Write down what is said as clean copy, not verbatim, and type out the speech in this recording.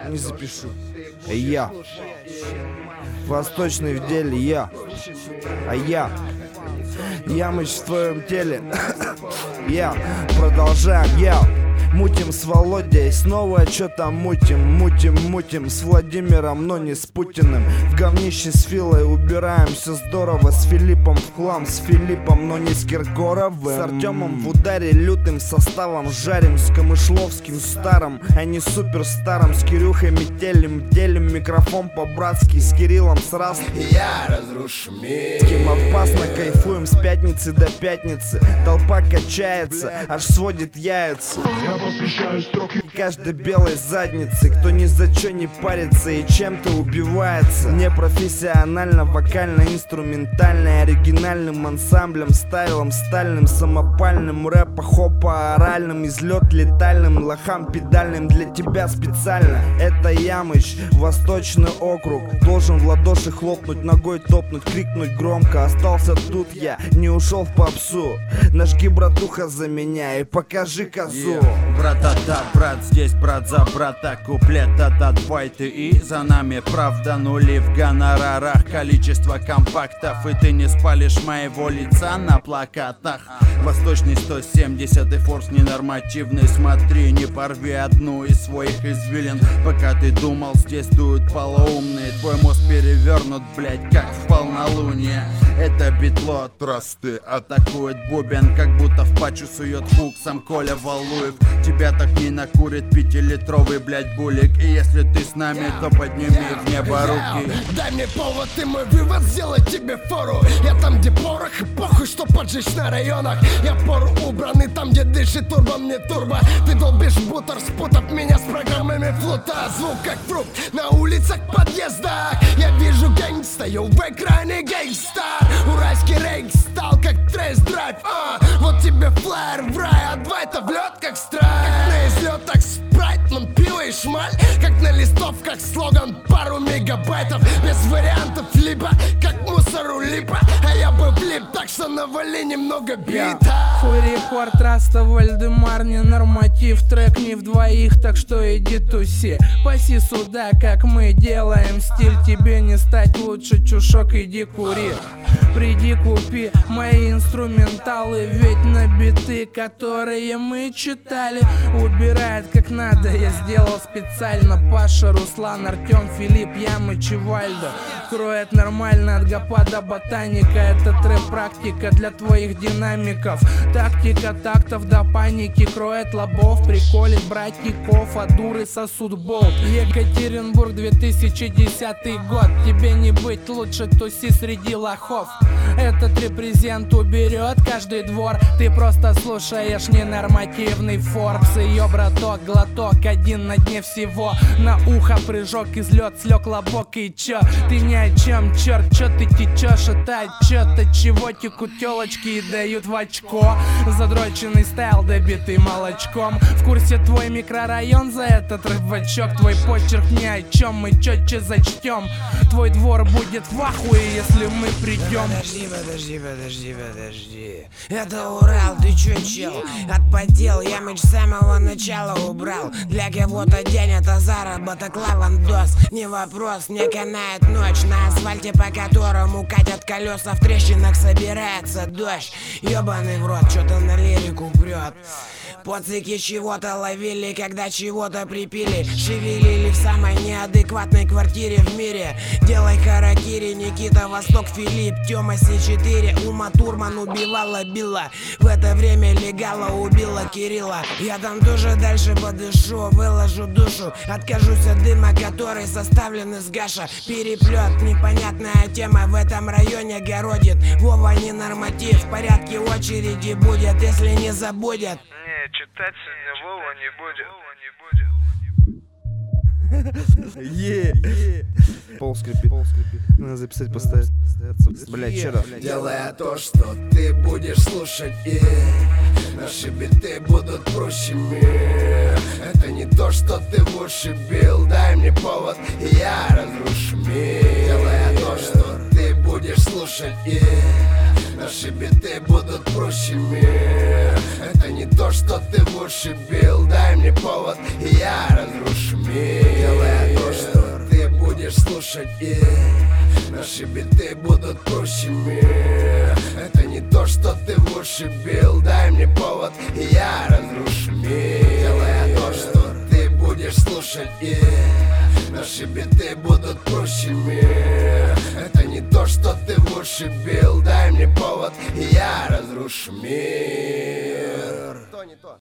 не запишу. Я восточный в деле, я Ямыч в твоем теле. Я продолжаем, я мутим с Володей, снова что-то мутим с Владимиром, но не с Путиным. В говнище с Филой убираем, все здорово. С Филиппом в хлам, с Филиппом, но не с Киркоровым. С Артемом в ударе лютым составом жарим. С Камышловским старым, а не суперстаром. С Кирюхой метелем, делим микрофон по-братски. С Кириллом с Раст. Я разрушу мир. С кем опасно кайфуем с пятницы до пятницы. Толпа качается, аж сводит яйца. Каждой белой задницы, кто ни за чё не парится и чем-то убивается. Непрофессионально, вокально-инструментально, оригинальным ансамблем, стайлом стальным, самопальным, рэпа, хопа, оральным, излет летальным, лохам педальным для тебя специально. Это Ямыч, Восточный округ. Должен в ладоши хлопнуть, ногой топнуть, крикнуть громко. Остался тут я, не ушел в попсу. Нажги, братуха, за меня и покажи козу. Брат-та-та, брат, здесь брат за брата. Куплет-та-та, твой ты и за нами правда. Нули в гонорарах, количество компактов. И ты не спалишь моего лица на плакатах. Восточный 170 и форс ненормативный. Смотри, не порви одну из своих извилин. Пока ты думал, здесь дуют полоумные. Твой мозг перевернут, блять, как в полнолуние. Это битло, тросты атакует бубен, как будто в пачу сует хук сам Коля Валуев. Тебя так не накурит 5-литровый, блять, булик. И если ты с нами, то подними в небо руки. Дай мне повод и мой вывод сделать тебе фору. Я там, где порох и похуй, что поджечь на районах. Я пору убранный там, где дышит турбо, мне турбо. Ты долбишь бутер, спутав меня с программами флута. Звук как фрукт на улицах, подъездах. Я вижу гэнг, стою в экране гангстар. Уральский рейк стал как трэш-драйв. Вот тебе флайер в рай, а два это в лед как страйк. Как на излет, так спрайт, мон пиво и шмаль. Как на листовках слоган пару мегабайтов. Без вариантов либо как мусору липа. А я бы влип, так что навали немного бита. Хуй рекорд, Раста, Вальдемар, не норматив. Трек не в двоих, так что иди туси. Паси сюда, как мы делаем стиль. Тебе не стать лучше, чушок, иди кури. Приди купи мои инструменталы, ведь на биты, которые мы читали, убирает как надо, я сделал специально. Паша, Руслан, Артем, Филипп, Ямыч и Вальдо. Кроет нормально от гопа до ботаника. Это трэп-практика для твоих динамиков. Тактика тактов до паники. Кроет лобов, приколит братников. А дуры сосут болт. Екатеринбург, 2010 год. Тебе не быть, лучше туси среди лохов. Этот репрезент уберет каждый двор. Ты просто слушаешь ненормативный Форбс. Ее браток, глоток, один на дне всего. На ухо прыжок, излет, слег лобок. И чё? Ты ни о чем, черт, чё ты течешь? Это отчет, чего текут телочки и дают в очко. Задроченный стайл, добитый молочком. В курсе твой микрорайон за этот рыбачок. Твой почерк ни о чем, мы четче зачтем. Твой двор будет в ахуе, если мы придем. Подожди. Это Урал, ты чё, чел? Отпотел, Ямыч с самого начала убрал. Для кого-то день это заработок, лавандос. Не вопрос, не канает ночь. На асфальте, по которому катят колеса, в трещинах собирается дождь. Ёбаный в рот, чё-то на лирику прёт. Поцики чего-то ловили, когда чего-то припили. Шевелили в самой неадекватной квартире в мире. Делай харакири, Никита, Восток, Филипп, Тёма, С4. Ума Турман убивала Билла. В это время Легала убила Кирилла. Я там тоже дальше подышу, выложу душу. Откажусь от дыма, который составлен из гаша. Переплет, непонятная тема в этом районе городит. Вова не норматив, в порядке очереди будет, если не забудет. Не, читать сегодня Вова не будет. Пол скрипит. Надо записать, поставить. Блять, че да? Делая то, что ты будешь слушать, и наши биты будут проще мир. Это не то, что ты в уши бил. Дай мне повод, и я разрушу мир. Делая то, что ты будешь слушать, и наши биты будут проще мир. Это не то, что ты в уши бил. Дай мне повод, и я разрушу мир. Делая слушать, и наши биты будут прущими. Это не то, что ты в уши бил. Дай мне повод, и я разрушу мир. Делая то, что ты будешь слушать, и наши биты будут прущими. Это не то, что ты в уши бил. Дай мне повод, и я разрушу мир. То не то.